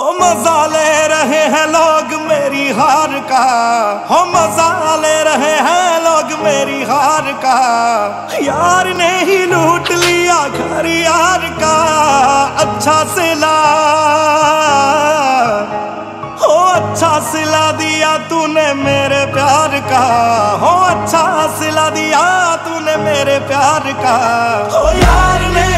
मजा ले रहे हैं लोग मेरी हार का, हो मजा ले रहे हैं लोग मेरी हार का। यार ने ही लूट लिया घर यार का, अच्छा सिला हो अच्छा सिला दिया तूने मेरे प्यार का, हो अच्छा सिला दिया तूने मेरे प्यार का। हो यार ने